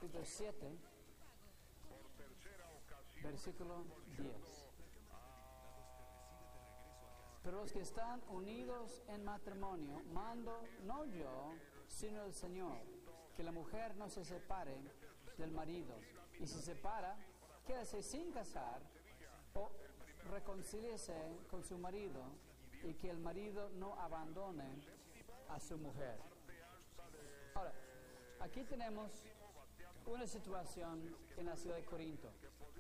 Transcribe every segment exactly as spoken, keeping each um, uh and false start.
capítulo siete, versículo diez. Pero los que están unidos en matrimonio, mando no yo, sino el Señor, que la mujer no se separe del marido, y si se separa, quédese sin casar o reconcíliese con su marido, y que el marido no abandone a su mujer. Ahora, aquí tenemos una situación en la ciudad de Corinto,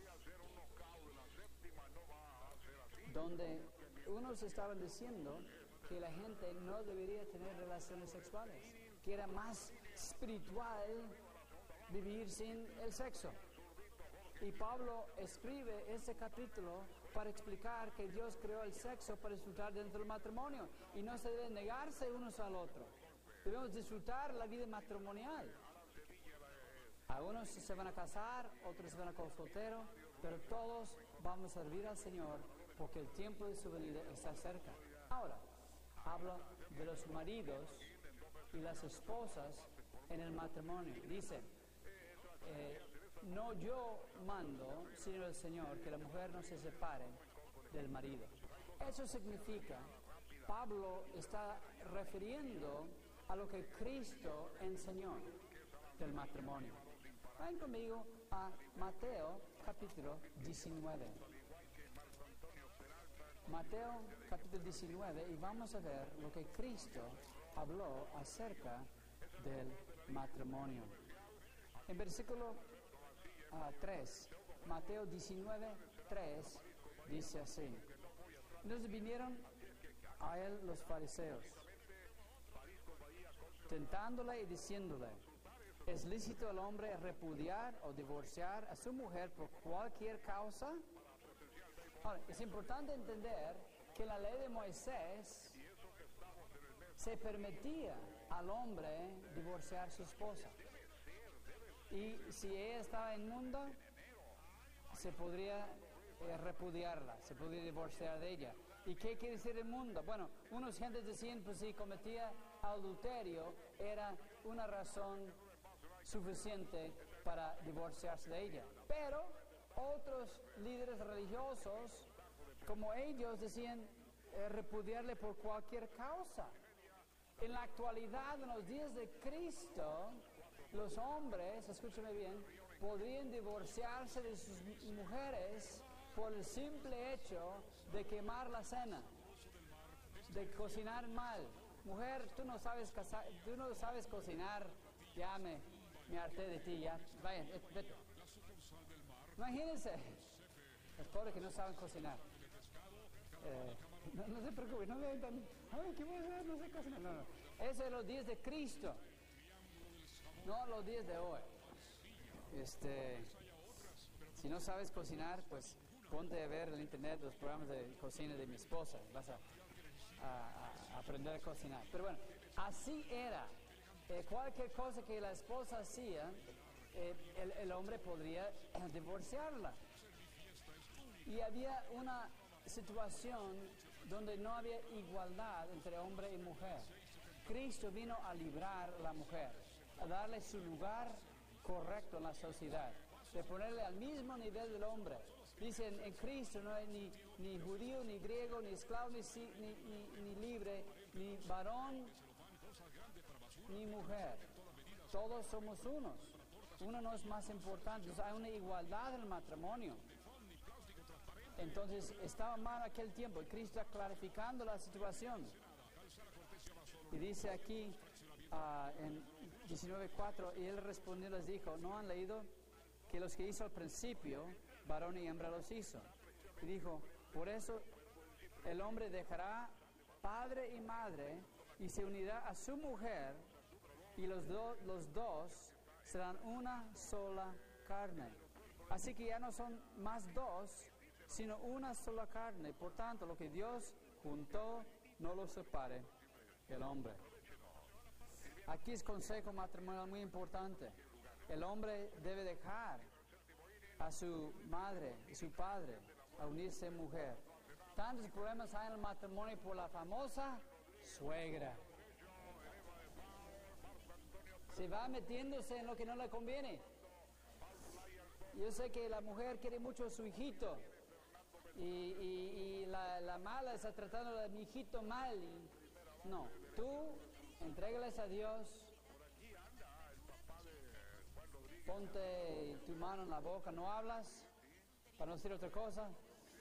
donde unos estaban diciendo que la gente no debería tener relaciones sexuales, que era más espiritual vivir sin el sexo. Y Pablo escribe ese capítulo para explicar que Dios creó el sexo para disfrutar dentro del matrimonio y no se debe negarse unos al otro. Debemos disfrutar la vida matrimonial. Algunos se van a casar, otros se van a quedar solteros, pero todos vamos a servir al Señor porque el tiempo de su venida está cerca. Ahora, habla de los maridos y las esposas en el matrimonio. Dice, eh, no yo mando, sino el Señor, que la mujer no se separe del marido. Eso significa, Pablo está refiriendo a lo que Cristo enseñó del matrimonio. Vayan conmigo a Mateo capítulo diecinueve. Mateo capítulo diecinueve, y vamos a ver lo que Cristo habló acerca del matrimonio. En versículo uh, tres, Mateo diecinueve, tres, dice así: Entonces vinieron a él los fariseos, tentándole y diciéndole: ¿es lícito al hombre repudiar o divorciar a su mujer por cualquier causa? Ahora, es importante entender que la ley de Moisés se permitía al hombre divorciar a su esposa. Y si ella estaba inmunda, se podría eh, repudiarla, se podría divorciar de ella. ¿Y qué quiere decir inmunda? Bueno, unos gentes decían, pues si cometía adulterio, era una razón suficiente para divorciarse de ella. Pero otros líderes religiosos, como ellos, decían eh, repudiarle por cualquier causa. En la actualidad, en los días de Cristo, los hombres, escúchame bien, podrían divorciarse de sus mujeres por el simple hecho de quemar la cena, de cocinar mal. Mujer, tú no sabes casar, tú no sabes cocinar, ya me, me harté de ti, ya, vayan, vete. Imagínense, los pobres que no saben cocinar. Eh, no, no se preocupen, no me tan, ay, ¿qué voy a hacer? No sé cocinar. No, no. Eso es los días de Cristo, no los días de hoy. Este, si no sabes cocinar, pues ponte a ver en internet los programas de cocina de mi esposa. Vas a, a, a aprender a cocinar. Pero bueno, así era. Eh, cualquier cosa que la esposa hacía, eh, el, el hombre podría divorciarla. Y había una situación donde no había igualdad entre hombre y mujer. Cristo vino a librar a la mujer, a darle su lugar correcto en la sociedad, de ponerle al mismo nivel del hombre. Dicen, en Cristo no hay ni, ni judío, ni griego, ni esclavo, ni, ni, ni, ni libre, ni varón, ni mujer. Todos somos unos. Uno no es más importante. Entonces, hay una igualdad en el matrimonio. Entonces, estaba mal aquel tiempo. Y Cristo está clarificando la situación. Y dice aquí, uh, en diecinueve cuatro, y él respondió y les dijo, ¿no han leído que los que hizo al principio, varón y hembra los hizo? Y dijo, por eso el hombre dejará padre y madre y se unirá a su mujer, y los, do, los dos serán una sola carne. Así que ya no son más dos, sino una sola carne. Por tanto, lo que Dios juntó, no lo separe el hombre. Aquí es consejo matrimonial muy importante. El hombre debe dejar a su madre y su padre a unirse a mujer. Tantos problemas hay en el matrimonio por la famosa suegra. Se va metiéndose en lo que no le conviene. yo sé que la mujer quiere mucho a su hijito y, y, y la, la mala está tratando a mi hijito mal. Y, no, tú entrégales a Dios, ponte tu mano en la boca, no hablas, para no decir otra cosa,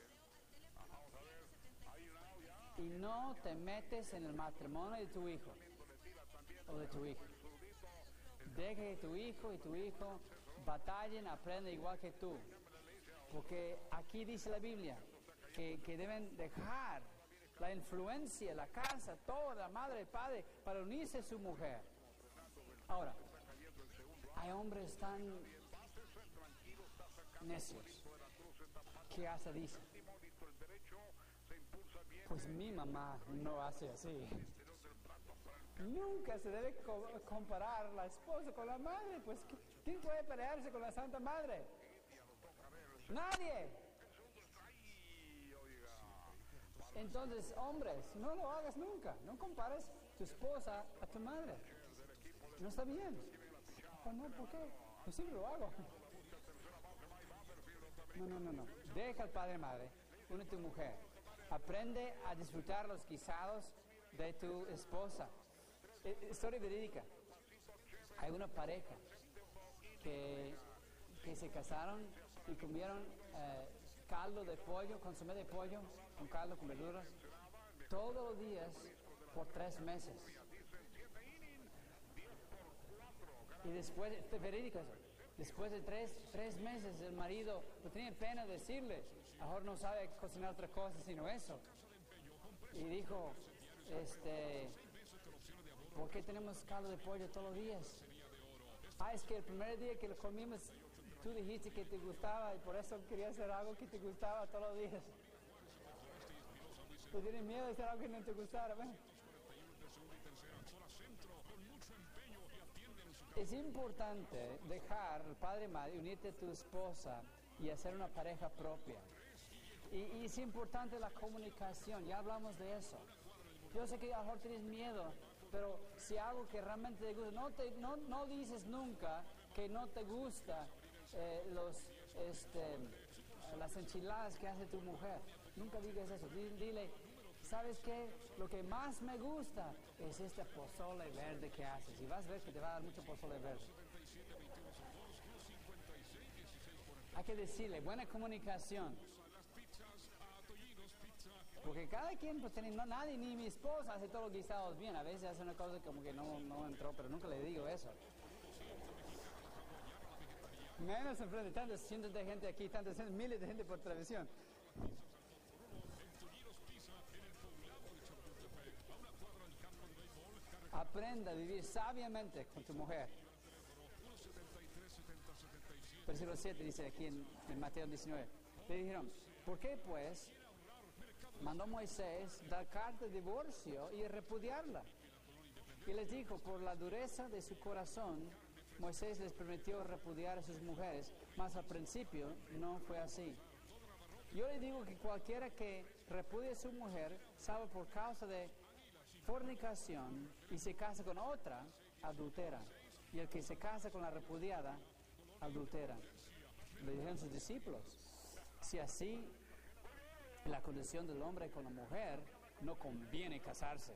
y no te metes en el matrimonio de tu hijo o de tu hija. Deja que tu hijo y tu hijo batallen, aprendan igual que tú. Porque aquí dice la Biblia que, que deben dejar la influencia, la casa, toda la madre y padre para unirse a su mujer. Ahora, hay hombres tan necios que hasta dicen, pues mi mamá no hace así. Nunca se debe co- comparar la esposa con la madre, pues ¿quién puede pelearse con la Santa Madre? Nadie. Entonces, hombres, no lo hagas nunca. No compares tu esposa a tu madre. No está bien. Oh, no, ¿por qué? Yo siempre lo hago. No, no, no, no. Deja al padre y madre, une tu mujer. Aprende a disfrutar los guisados de tu esposa. Historia verídica. Hay una pareja que, que se casaron y comieron eh, caldo de pollo, consomé de pollo, un caldo con verduras, todos los días por tres meses. Y después, esto es verídico eso, después de tres, tres meses el marido no tenía pena de decirle, mejor no sabe cocinar otra cosa sino eso. Y dijo, este... ¿por qué tenemos caldo de pollo todos los días? Ah, es que el primer día que lo comimos, tú dijiste que te gustaba y por eso quería hacer algo que te gustaba todos los días. ¿Tú tienes miedo de hacer algo que no te gustara? Bueno. Es importante dejar al padre y madre, unirte a tu esposa y hacer una pareja propia. Y, y es importante la comunicación, ya hablamos de eso. Yo sé que a lo mejor tienes miedo, pero si algo que realmente te gusta, no, te, no, no dices nunca que no te gusta eh, los, este, las enchiladas que hace tu mujer. Nunca digas eso. Dile, ¿sabes qué? Lo que más me gusta es este pozole verde que haces. Y vas a ver que te va a dar mucho pozole verde. Hay que decirle, buena comunicación. Porque cada quien, pues, tiene, no, nadie, ni mi esposa hace todos los guisados bien. A veces hace una cosa como que no, no entró, pero nunca le digo eso. Menos enfrente de tantos cientos de gente aquí, tantos miles de gente por televisión. Aprenda a vivir sabiamente con tu mujer. Versículo siete dice aquí en, en Mateo diecinueve. Le dijeron, ¿por qué pues mandó Moisés dar carta de divorcio y repudiarla? Y les dijo, por la dureza de su corazón, Moisés les permitió repudiar a sus mujeres, mas al principio no fue así. Yo le digo que cualquiera que repudie a su mujer, salvo por causa de fornicación, y se casa con otra, adultera. Y el que se casa con la repudiada, adultera. Le dijeron sus discípulos, si así la condición del hombre con la mujer, no conviene casarse.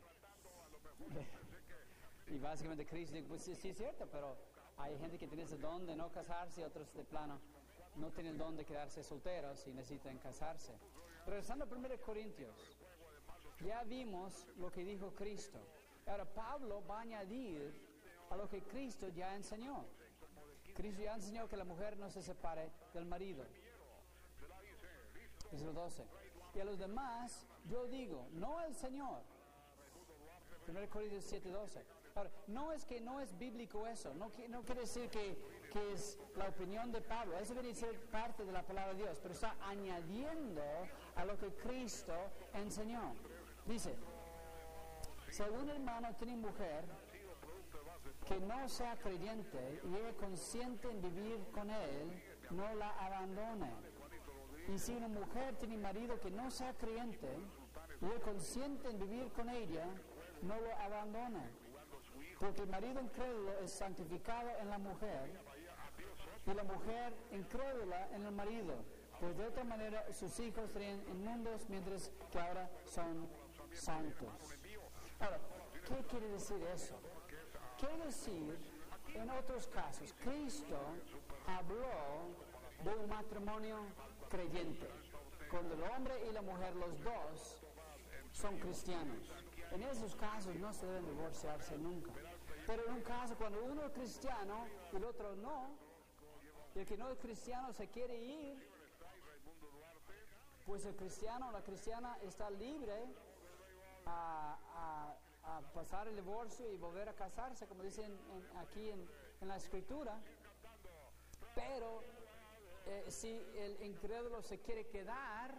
Y básicamente Cristo dijo, pues sí, sí es cierto, pero hay gente que tiene ese don de no casarse y otros de plano no tienen el don de quedarse solteros y necesitan casarse. Regresando a primero Corintios, ya vimos lo que dijo Cristo. Ahora Pablo va a añadir a lo que Cristo ya enseñó. Cristo ya enseñó que la mujer no se separe del marido. Versículo doce. Y a los demás, yo digo, no el Señor. primero Corintios siete, doce. Ahora, no es que no es bíblico eso, no, no quiere decir que, que es la opinión de Pablo, eso viene a ser parte de la palabra de Dios, pero está añadiendo a lo que Cristo enseñó. Dice, si algún hermano tiene mujer que no sea creyente y ella consciente en vivir con él, no la abandone. Y si una mujer tiene marido que no sea creyente y ella consciente en vivir con ella, no lo abandone. Porque el marido incrédulo es santificado en la mujer y la mujer incrédula en el marido, pues de otra manera sus hijos serían inmundos mientras que ahora son santos. Ahora, ¿qué quiere decir eso? Quiere decir, en otros casos, Cristo habló de un matrimonio creyente, cuando el hombre y la mujer, los dos, son cristianos. En esos casos no se deben divorciarse nunca. Pero en un caso cuando uno es cristiano y el otro no, y el que no es cristiano se quiere ir, pues el cristiano o la cristiana está libre a, a, a pasar el divorcio y volver a casarse, como dicen en, aquí en, en la Escritura. Pero eh, si el incrédulo se quiere quedar,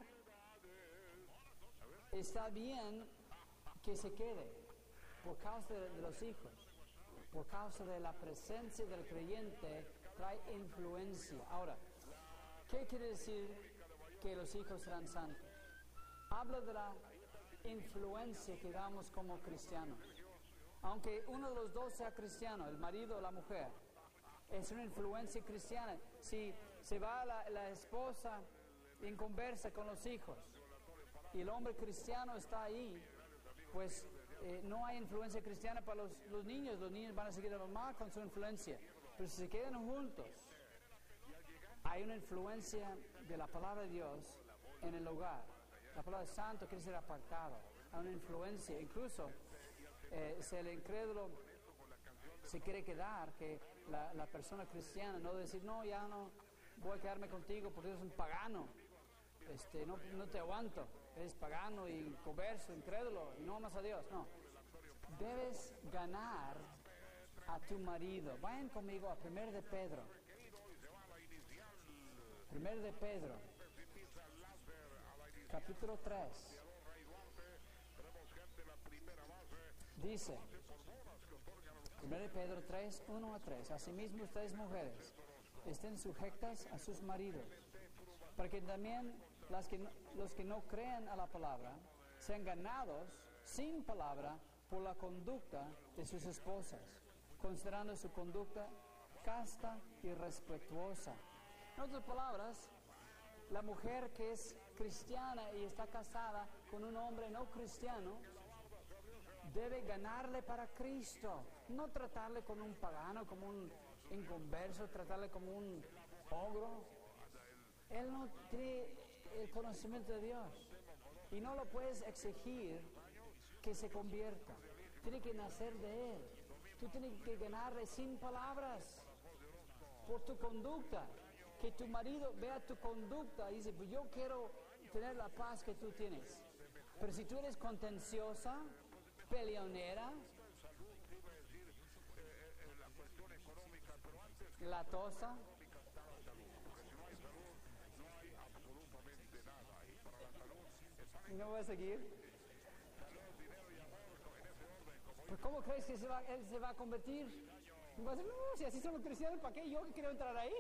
está bien que se quede por causa de, de los hijos, por causa de la presencia del creyente, trae influencia. Ahora, ¿qué quiere decir que los hijos serán santos? Habla de la influencia que damos como cristianos. Aunque uno de los dos sea cristiano, el marido o la mujer, es una influencia cristiana. Si se va la, la esposa en conversa con los hijos y el hombre cristiano está ahí, pues eh, no hay influencia cristiana para los, los niños. Los niños van a seguir a la mamá con su influencia. Pero si se quedan juntos, hay una influencia de la palabra de Dios en el hogar. La palabra santo quiere ser apartado. Hay una influencia. Incluso eh, si el incrédulo se quiere quedar, que la, la persona cristiana no decir, no, ya no voy a quedarme contigo porque eres un pagano. Este, no, no te aguanto. Eres pagano y converso, incrédulo, y no amas a Dios. No. Debes ganar a tu marido. Vayan conmigo a primero de Pedro. primero de Pedro, capítulo tres. Dice, primero de Pedro tres, uno a tres. Asimismo ustedes mujeres, estén sujetas a sus maridos, para que también las que no, los que no crean a la palabra sean ganados sin palabra por la conducta de sus esposas, considerando su conducta casta y respetuosa. En otras palabras, la mujer que es cristiana y está casada con un hombre no cristiano debe ganarle para Cristo, no tratarle como un pagano, como un inconverso, tratarle como un ogro. Él no tiene el conocimiento de Dios y no lo puedes exigir que se convierta. Tiene que nacer de Él. Tú tienes que ganarle sin palabras, por tu conducta. Que tu marido vea tu conducta y dice, pues yo quiero tener la paz que tú tienes. Pero si tú eres contenciosa, peleonera, latosa, no voy a seguir. ¿Pero cómo crees que se va, él se va a convertir? Y va a decir, no, si así son los cristianos, ¿para qué yo que quiero entrar ahí?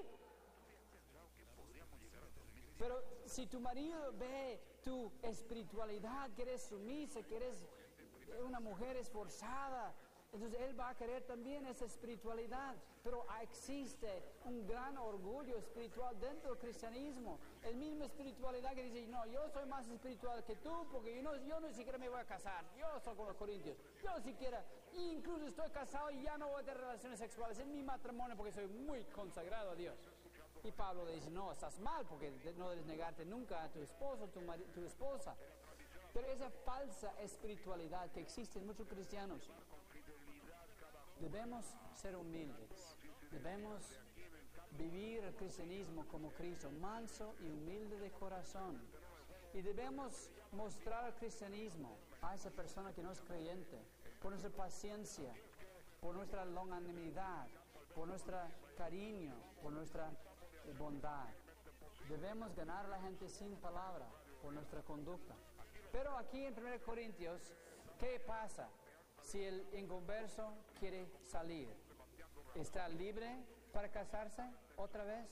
Pero si tu marido ve tu espiritualidad, que eres sumisa, que eres una mujer esforzada, entonces él va a querer también esa espiritualidad. Pero existe un gran orgullo espiritual dentro del cristianismo. El mismo espiritualidad que dice, no, yo soy más espiritual que tú porque yo no, yo no siquiera me voy a casar. Yo soy con los corintios. Yo siquiera, incluso estoy casado y ya no voy a tener relaciones sexuales en mi matrimonio porque soy muy consagrado a Dios. Y Pablo le dice, no, estás mal porque no debes negarte nunca a tu esposo, tu, mari- tu esposa. Pero esa falsa espiritualidad que existe en muchos cristianos, debemos ser humildes. Debemos vivir el cristianismo como Cristo, manso y humilde de corazón. Y debemos mostrar el cristianismo a esa persona que no es creyente, por nuestra paciencia, por nuestra longanimidad, por nuestro cariño, por nuestra bondad. Debemos ganar a la gente sin palabra, por nuestra conducta. Pero aquí en primero Corintios, ¿qué pasa si el inconverso quiere salir? ¿Está libre para casarse otra vez?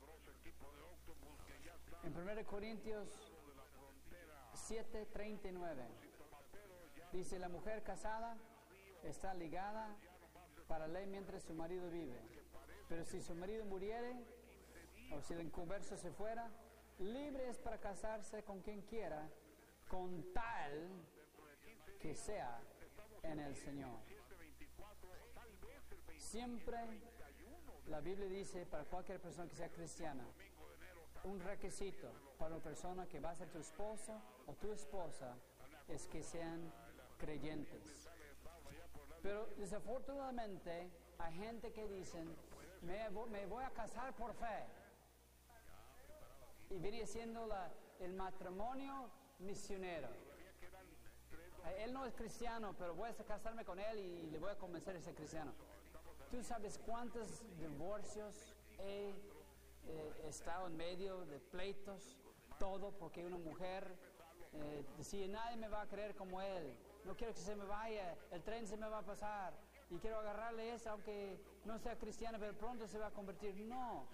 En primero Corintios siete, treinta y nueve dice, la mujer casada está ligada para ley mientras su marido vive. Pero si su marido muriere, o si el inconverso se fuera, libre es para casarse con quien quiera, con tal que sea en el Señor. Siempre la Biblia dice, para cualquier persona que sea cristiana, un requisito para una persona que va a ser tu esposo o tu esposa es que sean creyentes. Pero desafortunadamente hay gente que dicen, me, me voy a casar por fe. Y viene siendo la, el matrimonio misionero. Él no es cristiano, pero voy a casarme con él y le voy a convencer a ser cristiano. ¿Tú sabes cuántos divorcios he eh, estado en medio de pleitos? Todo porque una mujer eh, decía, nadie me va a creer como él. No quiero que se me vaya, el tren se me va a pasar. Y quiero agarrarle esa, aunque no sea cristiana, pero pronto se va a convertir. No.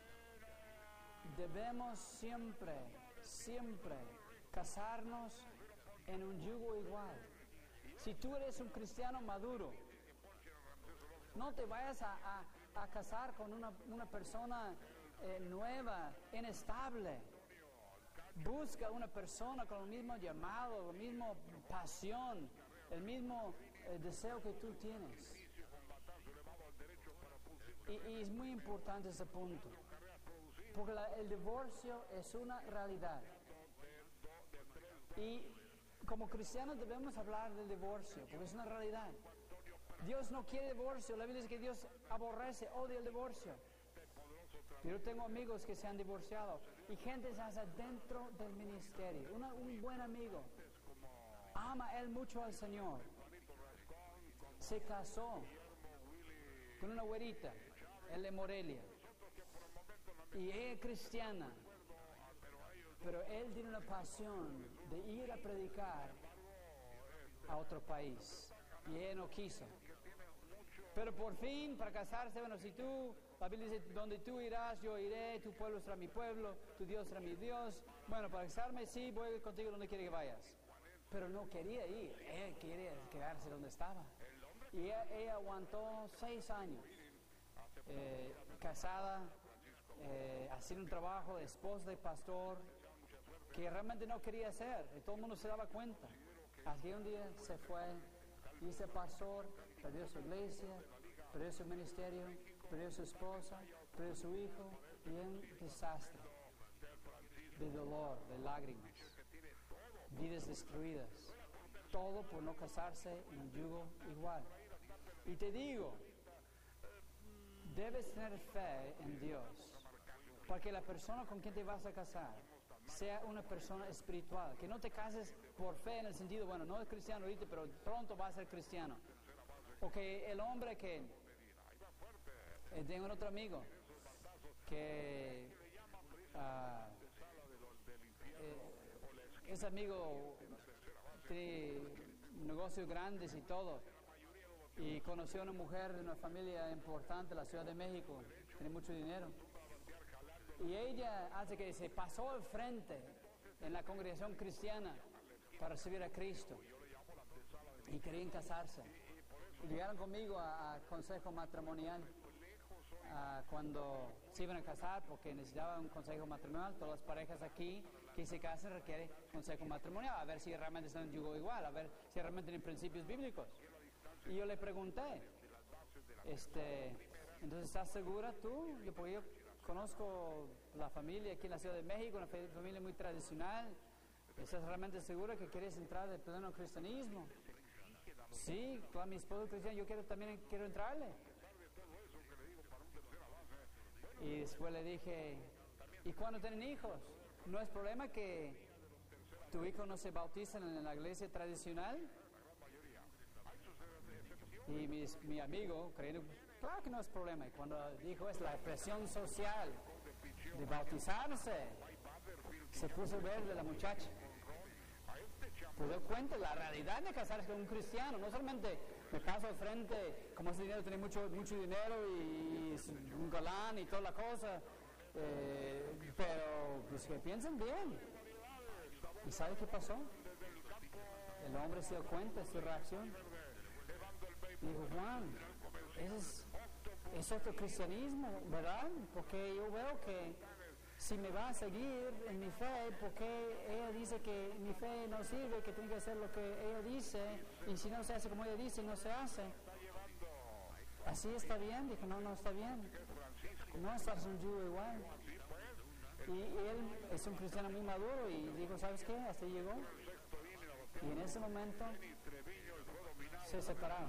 Debemos siempre, siempre casarnos en un yugo igual. Si tú eres un cristiano maduro, no te vayas a, a, a casar con una, una persona eh, nueva, inestable. Busca una persona con el mismo llamado, la misma pasión, el mismo eh, deseo que tú tienes. Y, y es muy importante ese punto, porque la, el divorcio es una realidad. Y como cristianos debemos hablar del divorcio, porque es una realidad. Dios no quiere divorcio. La Biblia dice que Dios aborrece, odia el divorcio. Yo tengo amigos que se han divorciado y gente hasta dentro del ministerio. Una, un buen amigo ama él mucho al Señor. Se casó con una güerita, él de Morelia, y ella es cristiana, pero él tiene una pasión de ir a predicar a otro país y ella no quiso. Pero por fin, para casarse, bueno, si tú, la Biblia dice, donde tú irás, yo iré, tu pueblo será mi pueblo, tu Dios será mi Dios. Bueno, para casarme, sí, voy contigo donde quiere que vayas. Pero no quería ir, él quería quedarse donde estaba. Y ella, ella aguantó seis años, eh, casada, eh, haciendo un trabajo de esposa de pastor, que realmente no quería hacer, y todo el mundo se daba cuenta. Hasta que un día se fue, y ese pastor perdió su iglesia, perdió su ministerio, perdió su esposa, perdió su hijo, y un desastre de dolor, de lágrimas, vidas destruidas, todo por no casarse en un yugo igual. Y te digo, debes tener fe en Dios, para que la persona con quien te vas a casar sea una persona espiritual, que no te cases por fe en el sentido, bueno, no es cristiano ahorita, pero pronto va a ser cristiano. O que el hombre que, eh, tengo otro amigo, que uh, eh, es amigo, tiene negocios grandes y todo, y conoció a una mujer de una familia importante en la Ciudad de México, tiene mucho dinero. Y ella hace que se pasó al frente en la congregación cristiana para recibir a Cristo. Y querían casarse. Y llegaron conmigo a, a consejo matrimonial a, cuando se iban a casar, porque necesitaban un consejo matrimonial. Todas las parejas aquí que se casan requieren consejo matrimonial, a ver si realmente están en yugo igual, a ver si realmente tienen principios bíblicos. Y yo le pregunté, este, entonces, ¿estás segura tú? Yo, porque yo conozco la familia aquí en la Ciudad de México, una familia muy tradicional. ¿Estás realmente segura que quieres entrar de pleno cristianismo? Sí, claro, mi esposo es cristiano, yo quiero también quiero entrarle. Y después le dije, ¿y cuándo tienen hijos? ¿No es problema que tu hijo no se bautiza en la iglesia tradicional? Y mi, mi amigo, creyendo, claro que no es problema. Y cuando dijo es la presión social de bautizarse, se puso verde la muchacha. Se dio cuenta de la realidad de casarse con un cristiano. No solamente me paso al frente, como ese dinero tiene mucho, mucho dinero y es un galán y toda la cosa, eh, pero pues que piensen bien. ¿Y sabe qué pasó? El hombre se dio cuenta de su reacción. Y dijo, Juan, ese es, es otro cristianismo, ¿verdad? Porque yo veo que si me va a seguir en mi fe, porque ella dice que mi fe no sirve, que tengo que hacer lo que ella dice, y si no se hace como ella dice, no se hace. ¿Así está bien? Dijo, no, no está bien. No estás un yugo igual. Y, y él es un cristiano muy maduro y dijo, ¿sabes qué? Hasta ahí llegó. Y en ese momento se separaron.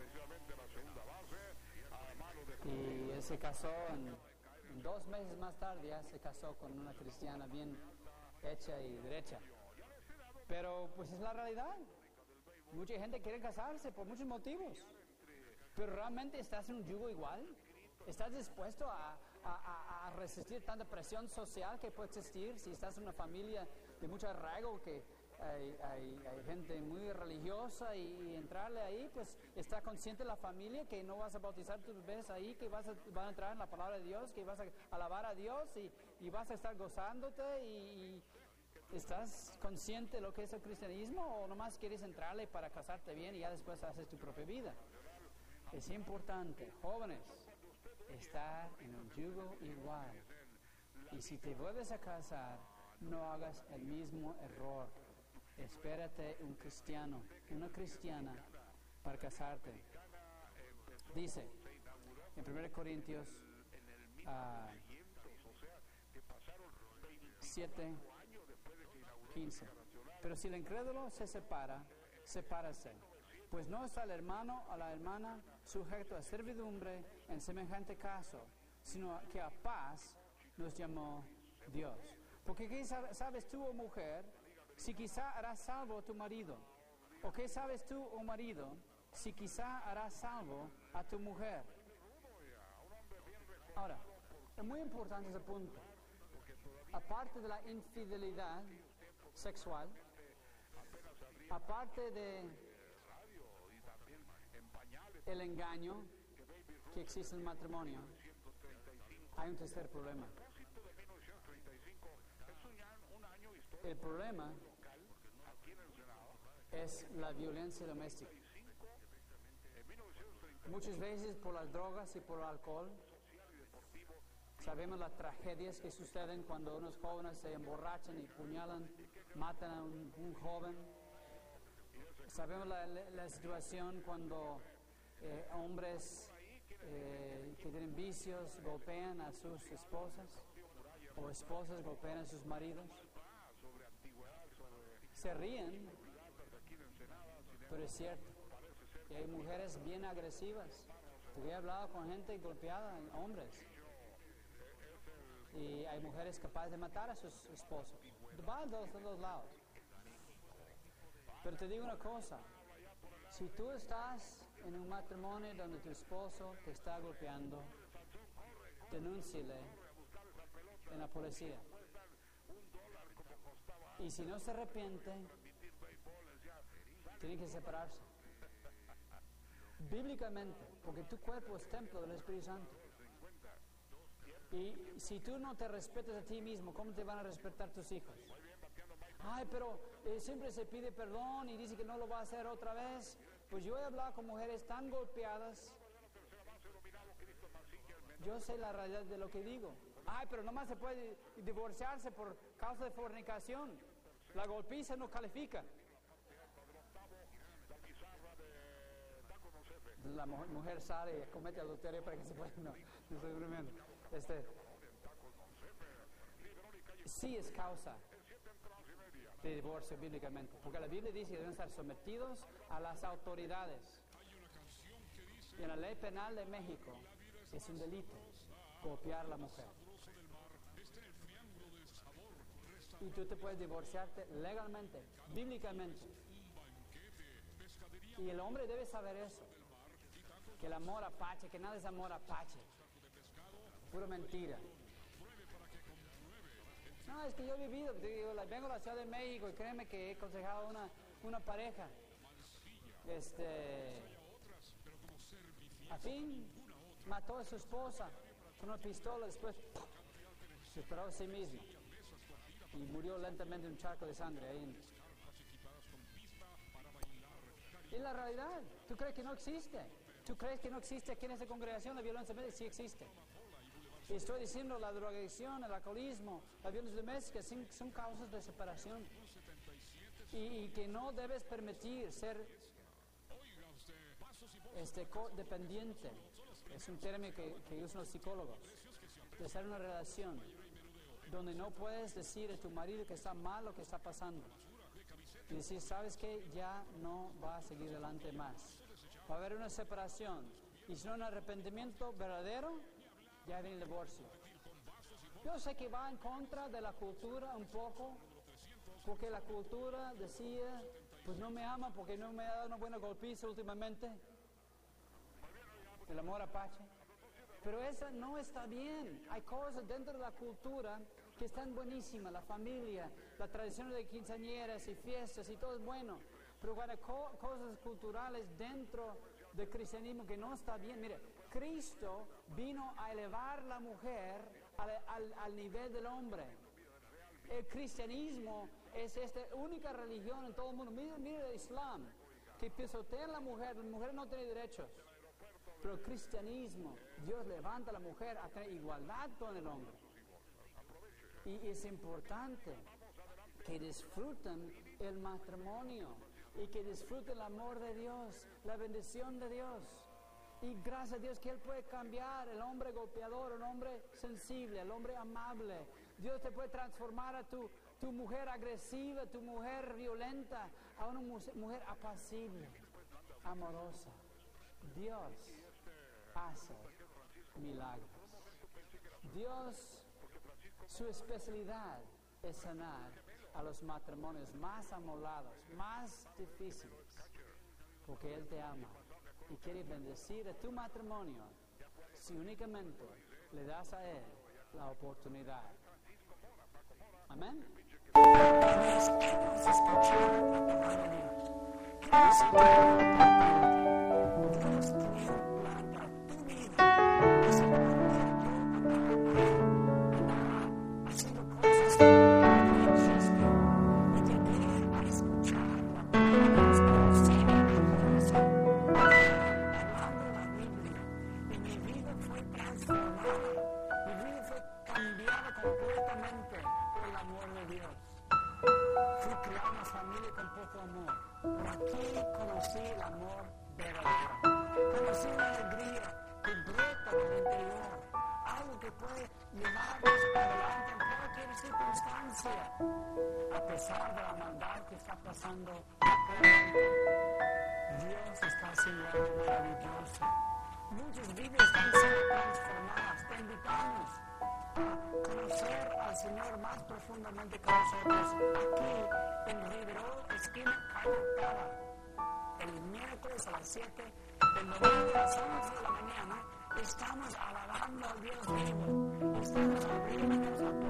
Y él se casó, en, en dos meses más tarde ya se casó con una cristiana bien hecha y derecha. Pero pues es la realidad. Mucha gente quiere casarse por muchos motivos. Pero ¿realmente estás en un yugo igual? ¿Estás dispuesto a, a, a, a resistir tanta presión social que puede existir si estás en una familia de mucho arraigo, que hay, hay, hay gente muy religiosa, y, y entrarle ahí, pues está consciente la familia que no vas a bautizar tus bebés ahí, que vas a, van a entrar en la palabra de Dios, que vas a alabar a Dios y, y vas a estar gozándote y, y estás consciente de lo que es el cristianismo, o nomás quieres entrarle para casarte bien y ya después haces tu propia vida? Es importante, jóvenes, estar en un yugo igual. Y si te vuelves a casar, no hagas el mismo error. Espérate un cristiano, una cristiana para casarte. Dice en primera Corintios uh, siete, quince. Pero si el incrédulo se separa, sepárase. Pues no está el hermano o la hermana sujeto a servidumbre en semejante caso, sino que a paz nos llamó Dios. Porque ¿qué sabes tú, oh mujer, si quizá harás salvo a tu marido? ¿O qué sabes tú, oh marido, si quizá harás salvo a tu mujer? Ahora, es muy importante ese punto. Aparte de la infidelidad sexual, aparte de el engaño que existe en el matrimonio, hay un tercer problema. El problema es la violencia doméstica. Muchas veces por las drogas y por el alcohol. Sabemos las tragedias que suceden cuando unos jóvenes se emborrachan y puñalan, matan a un, un joven. Sabemos la, la, la situación cuando eh, hombres eh, que tienen vicios golpean a sus esposas, o esposas golpean a sus maridos. Se ríen, pero es cierto. Y hay mujeres bien agresivas. Yo he hablado con gente golpeada, hombres. Y hay mujeres capaces de matar a sus esposos. Va a los dos lados. Pero te digo una cosa. Si tú estás en un matrimonio donde tu esposo te está golpeando, denúnciale en la policía. Y si no se arrepiente, tienen que separarse. Bíblicamente, porque tu cuerpo es templo del Espíritu Santo. Y si tú no te respetas a ti mismo, ¿cómo te van a respetar tus hijos? Ay, pero eh, siempre se pide perdón y dice que no lo va a hacer otra vez. Pues yo he hablado con mujeres tan golpeadas. Yo sé la realidad de lo que digo. Ay, pero nomás se puede divorciarse por causa de fornicación. La golpiza no califica. La mujer sale y comete adulterio para que se pueda... No, no estoy bromeando. Este, sí es causa de divorcio bíblicamente, porque la Biblia dice que deben estar sometidos a las autoridades. Y en la ley penal de México es un delito golpear a la mujer. Y tú te puedes divorciarte legalmente, bíblicamente. Y el hombre debe saber eso. Que el amor apache, que nada es amor apache. Pura mentira. No, es que yo he vivido, digo, vengo a la Ciudad de México y créeme que he aconsejado una, una pareja. Este, a fin, mató a su esposa con una pistola, después se disparó a sí mismo y murió lentamente en un charco de sangre ahí. En... Es la realidad. ¿Tú crees que no existe? ¿Tú crees que no existe aquí en esta congregación la violencia doméstica? Sí existe. Y estoy diciendo la drogadicción, el alcoholismo, la violencia doméstica son, son causas de separación. Y, y que no debes permitir ser este, codependiente. Es un término que, que usan los psicólogos. De ser una relación donde no puedes decir a tu marido que está mal lo que está pasando. Y decir, ¿sabes qué? Ya no va a seguir adelante más. Va a haber una separación. Y si no un arrepentimiento verdadero, ya viene el divorcio. Yo sé que va en contra de la cultura un poco, porque la cultura decía, pues no me ama porque no me ha dado una buena golpiza últimamente. El amor apache. Pero eso no está bien. Hay cosas dentro de la cultura que están buenísimas. La familia, la tradición de quinceañeras y fiestas y todo es bueno. Pero cuando hay co- cosas culturales dentro del cristianismo que no está bien. Mire, Cristo vino a elevar la mujer al, al, al nivel del hombre. El cristianismo es esta única religión en todo el mundo. Mire, mire el Islam, que pisotea a la mujer. La mujer no tiene derechos. Pero el cristianismo, Dios levanta a la mujer a tener igualdad con el hombre. Y es importante que disfruten el matrimonio y que disfruten el amor de Dios, la bendición de Dios. Y gracias a Dios que Él puede cambiar el hombre golpeador, el hombre sensible, el hombre amable. Dios te puede transformar a tu, tu mujer agresiva, tu mujer violenta, a una mujer apacible, amorosa. Dios hace milagros. Dios, su especialidad es sanar a los matrimonios más amolados, más difíciles, porque Él te ama y quiere bendecir a tu matrimonio si únicamente le das a Él la oportunidad. Amén. Hemos escuchado la palabra de Dios. Hemos escuchado la palabra de Dios. Dios tiene un plan para tu vida. Ese plan para tu haciendo cosas que no existen. Y te viene a escuchar la palabra de Dios como si de tu corazón. Hablando la Biblia. Y mi vida fue transformada. Mi vida fue cambiada completamente por el amor de Dios. Fui creado en una familia con poco amor. Pero aquí conocí el amor verdadero. Conocí una alegría que brota en el interior. Algo que puede llevarnos adelante en cualquier circunstancia. A pesar de la maldad que está pasando actualmente. Dios está haciendo algo maravilloso. Muchas vidas están siendo transformadas. Te invitamos a conocer al Señor más profundamente que nosotros aquí en Riverol, esquina Calle Octava, el miércoles a las siete, el domingo a las once de la mañana. Estamos alabando al Dios vivo, estamos abriéndonos a